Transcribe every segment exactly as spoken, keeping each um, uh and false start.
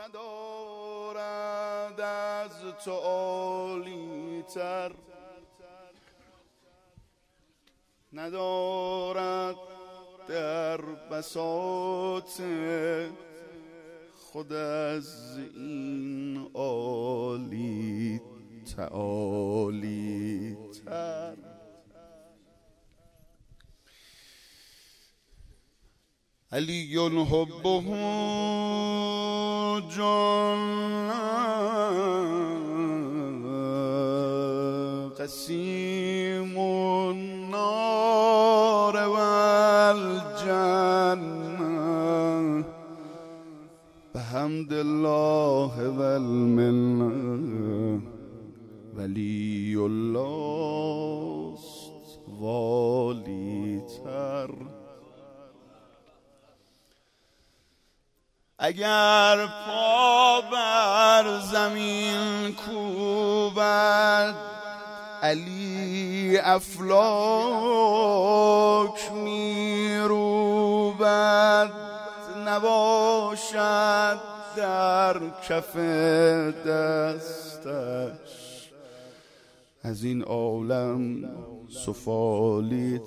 ندارد از تو عالی تر، ندارد در بساط خود از این عالی تعالی تر. علی حبه جان قسیم النار والجنة بحمد الله والمنة ولی الله است والی تر. اگر پا بر زمین کوبد علی افلاک میروبد، نباشد در کف دستش از این عالم سفالی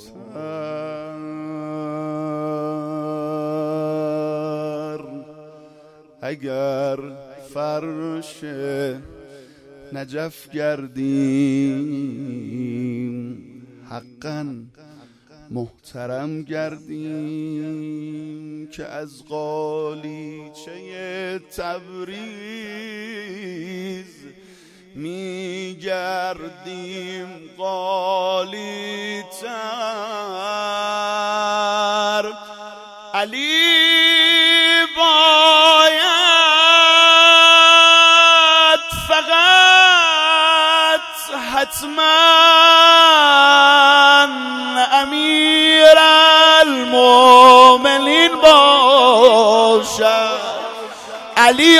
تر. اگر فرش نجف گردیم حقاً محترم گردیم، که از قالیچه تبریز می گردیم قالی تر. علی باید فقط حتما امیر المؤمنین باشد. علی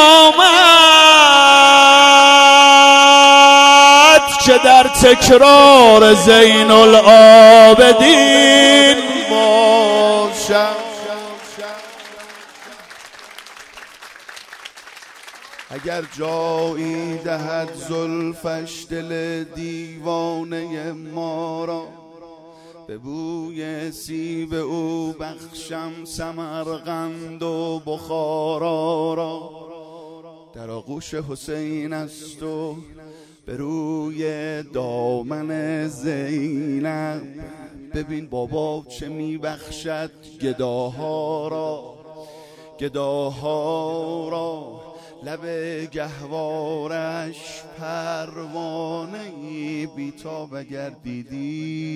آمد که در تکرار زین العابدین باشد. اگر جایی دهد زلفش دل دیوانه ما را، به بوی سیب او بخشم سمرقند و بخارا را. در آغوش حسین است و به روی دامن زینب، ببین بابا چه میبخشد گداها را گداها را. لب گهوارش پروانه‌ای بی‌تاب اگر دیدی،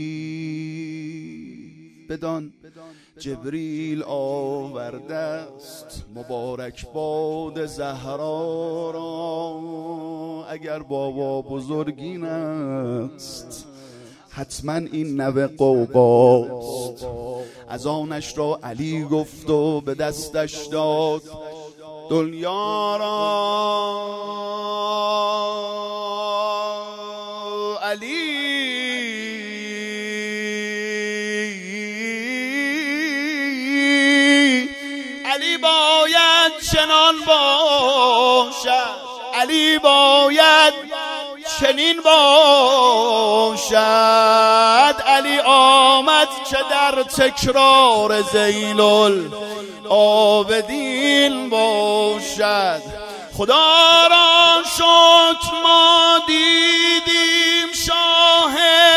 بدان جبریل آورده است مبارک باد زهرا را. اگر بابا بزرگین است حتما این نوه قوقاست. از آنش را علی گفت و به دستش داد دنیا را. علی علی باید چنان باشد، علی باید چنین باشد. علی آمد که در تکرار زین العابدین باشد. خدا را شکر ما دیدیم شاه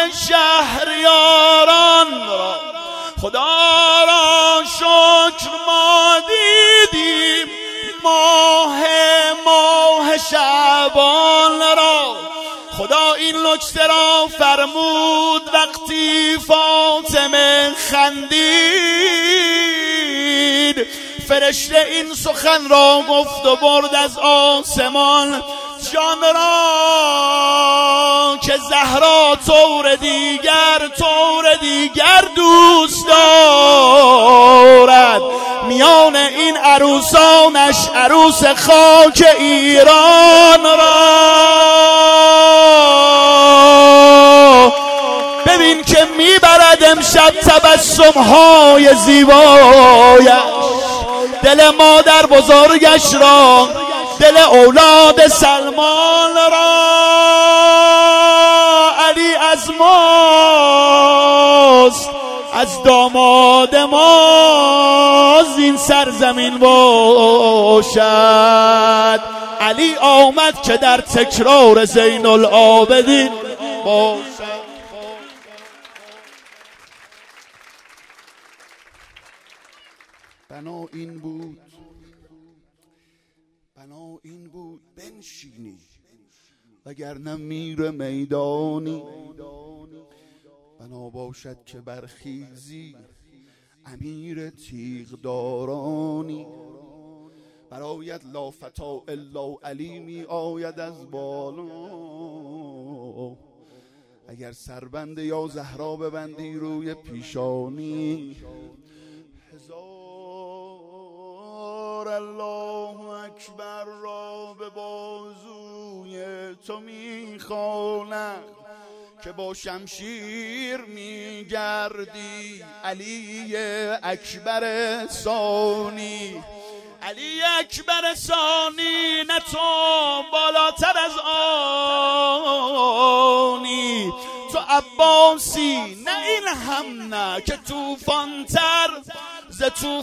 شهریاران را، خدا را شکر ما دیدیم ماه ماه شعبان را. خدا این نکته را فرمود وقتی فاطمه خندید، فرشته این سخن را گفت و برد از آسمان جان را که زهرا طور دیگر طور دیگر دوست دارد. میان این عروسانش عروس خاک ایران را ببین که میبرد امشب تبسم‌های زیبایش، دل مادر بزرگش را، دل اولاد سلمان را. علی از ماست، از داماد ما زین سرزمین باشد. علی آمد که در تکرار زین العابدین باشد. بنا این بود، بنا این بود بنشینی وگرنه میر میدانی. بنا باشد که برخیزی امیر تیغدارانی. برایت لا فتا الا علی می آید از بالا. اگر سربند یا زهرا ببندی روی پیشانی. هزار الله اکبر را به بازوی تو میخوانم که با شمشیر میگردی. علی اکبر ثانی، علی اکبر ثانی، نه تو بالاتر از آنی. تو عباسی نه این هم نه که توفان تر ز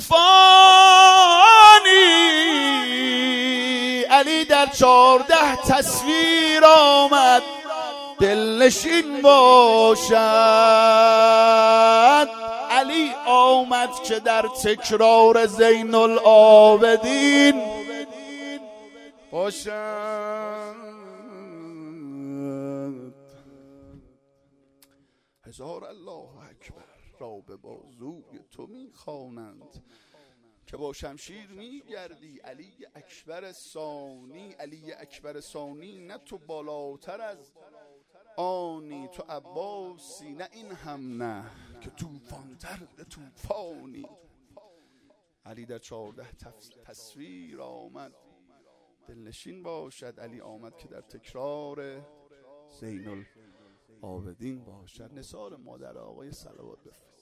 توفانی. علی در چارده تصویر آمد دلنشین باشد. علی آمد که در تکرار زین العابدین باشد. هزار الله اکبر را به بازوی تو میخوانند که با شمشیر میگردی. علی اکبر ثانی، علی اکبر ثانی، نه تو بالاتر از آنی. تو عباسی نه این هم نه که توفانتر توفانی. علی در چارده تصویر آمد دلنشین باشد. علی آمد که در تکرار زین العابدین باشد. نثار مادر آقای صلوات بفرست.